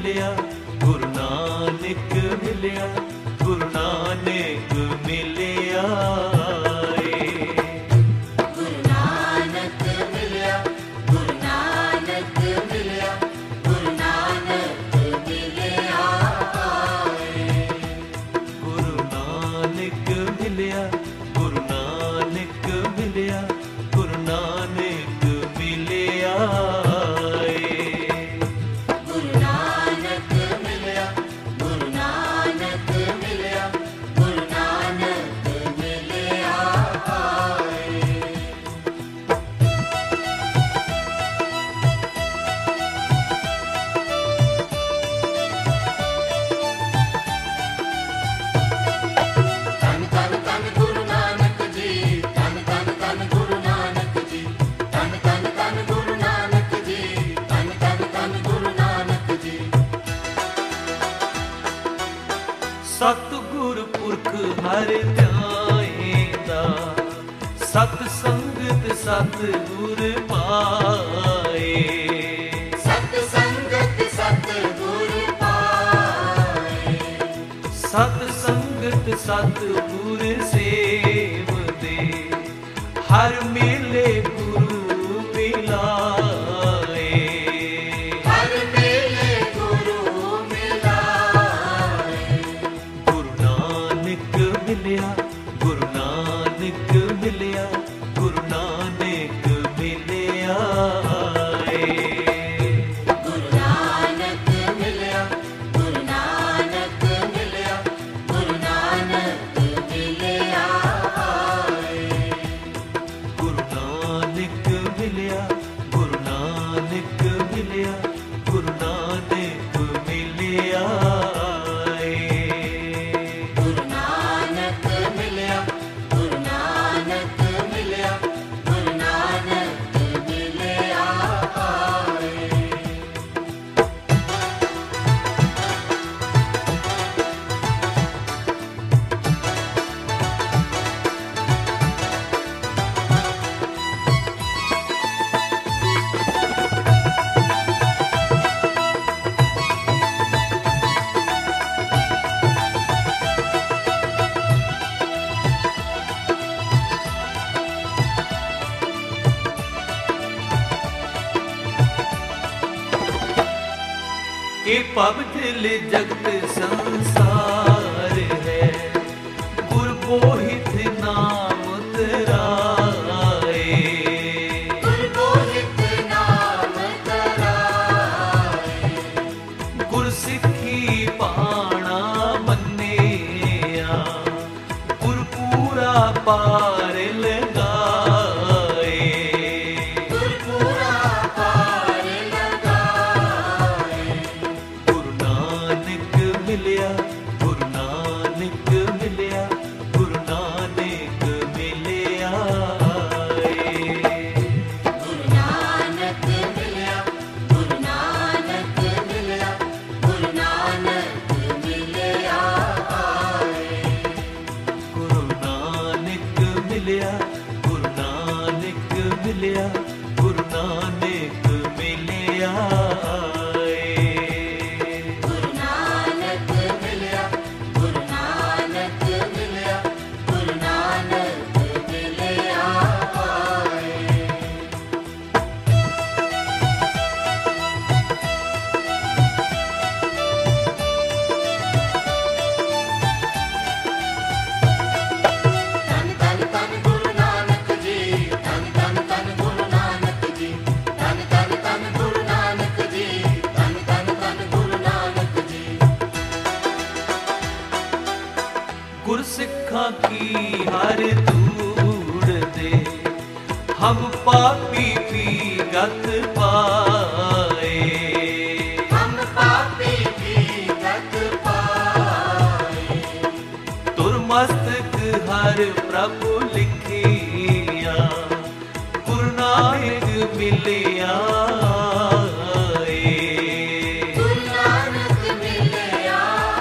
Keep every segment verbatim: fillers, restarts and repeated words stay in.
मिलिया गुरु नानक मिलिया गुरु नानक मिलिया गुरु नानक मिलिया गुरु नानक मिलिया गुरु नानक मिलिया गुरु नानक मिलिया गुरु नानक मिलिया गुरु नानक मिलिया गुरु नानक मिलिया गुरु नानक मिलिया गुरु नानक मिलिया तन तन तन गुरु नानक जी तन तन तन गुरु नानक जी तन तन तन गुरु नानक जी तन तन तन गुरु नानक जी सतगुर पुरख हर ध्याएंदा सत संगत सतगुर पाए सत संगत सतगुर पाए सत संगत सतगुर सेवदे हर मेले गुरु मिलाए हर मेले गुरु मिलाए गुरु नानक मिलिया गुरु नानक मिलिया गुरु नानक मिलिया गुरु नानक मिलिया गुरु नानक मिलिया गुरु नानक मिलिया गुरु नानक मिलिया गुरु नानक मिलिया गुरु नानक मिलिया गुरु नानक मिलिया गुरु नानक मिलिया गुरु नानक मिलिया ये पवित्र जगत संसार है गुर बोहित नाम तराए गुरु बोहित नाम तराए गुर सिੱਖੀ पाणा मन्निया गुर पूरा पार लगाए गुरु पूरा पार लगाए गुरु नानक मिलिया गुरु नानक मिलिया गुरु नानक मिलिया गुरु नानक मिलिया गुरु नानक मिलिया गुरु नानक मिलिया गुरु नानक मिलिया गुरु नानक मिलिया गुरु नानक मिलिया गुरु नानक मिलिया गुरु नानक मिलिया गुरु नानक मिलिया तन तन तन गुरु नानक जी तन तन तन गुरु नानक जी तन तन तन गुरु नानक जी तन तन तन गुरु नानक जी गुर सिक्खा की हर धूड़ दे हम पापी भी गत पाए हम पापी भी गत पाए तुरमस्तक हर प्रभु लिखिया गुरु नानक मिलिया गुरु नानक मिलिया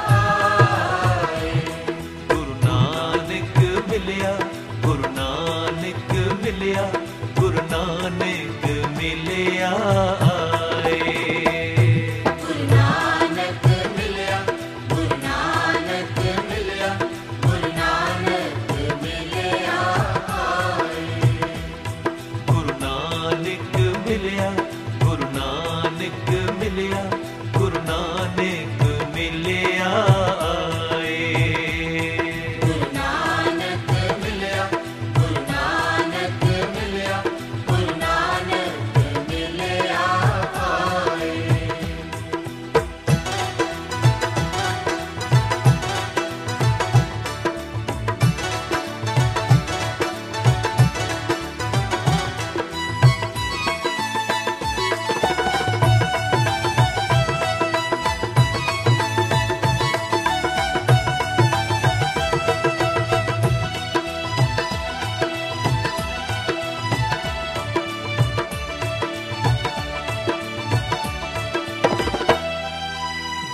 गुरु नानक मिलिया गुरु नानक मिलिया गुरु नानक मिलिया गुरु नानक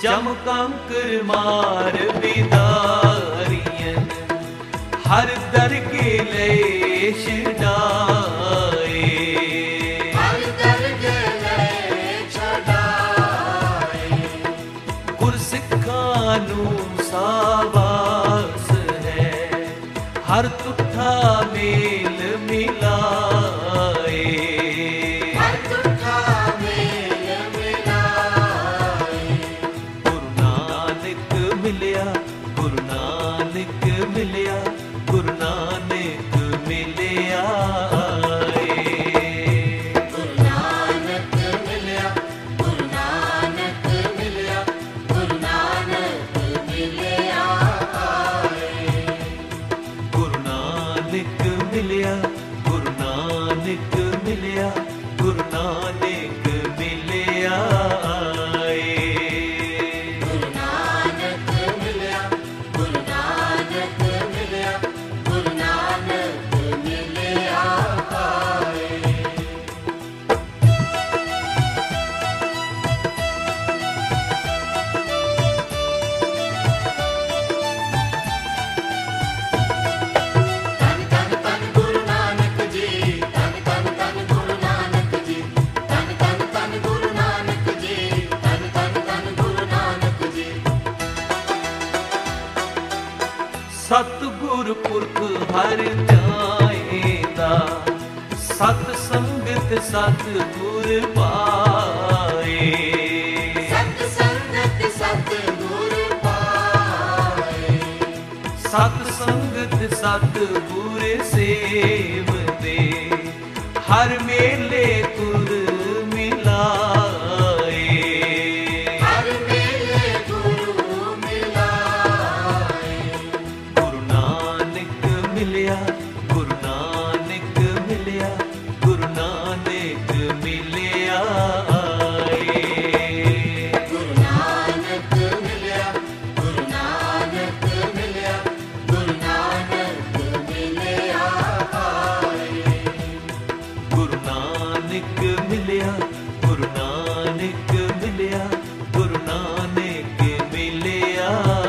चमकंकर मार बिदारियन हर दर के ले छड़ाए हर दर के ले छड़ाए गुरसिखां नू साबास है हर तुठा मेल मिलाए हर तुठा मेल मिलाए गुरु नानक मिलिया गुरु नानक मिलिया गुरु नानक मिलिया गुरु नानक मिलिया गुरु नानक मिलिया गुरु नानक मिलिया गुरु नानक मिलिया गुरु नानक मिलिया गुरु नानक मिलिया गुरु नानक मिलिया गुरु नानक मिलिया गुरु नानक मिलिया तन तन तन गुरु नानक जी तन तन तन गुरु नानक जी तन तन तन गुरु नानक जी तन तन तन गुरु नानक जी सतगुर पुरख हर ध्याएदा सत संगत सतगुर पाए सत संगत सतगुरु पाए सत संगत सतगुर सेवदे हर मेले तुर मिलाए हर मेले गुरु मिलाए गुरु नानक मिलिया गुरु नानक मिलिया गुरु नानक मिलिया गुरु नानक मिलिया गुरु नानक मिलिया गुरु नानक मिलिया गुरु नानक मिलिया गुरु नानक मिलिया गुरु नानक मिलिया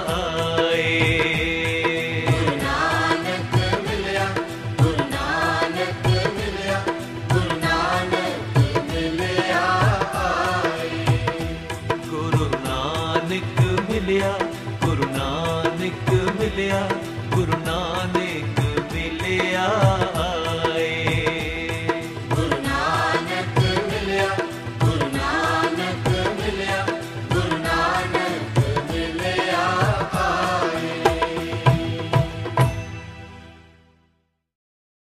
गुरु नानक मिलिया गुरु नानक मिलिया गुरु नानक मिलिया गुरु नानक मिलिया गुरु नानक मिलिया गुरु नानक मिलिया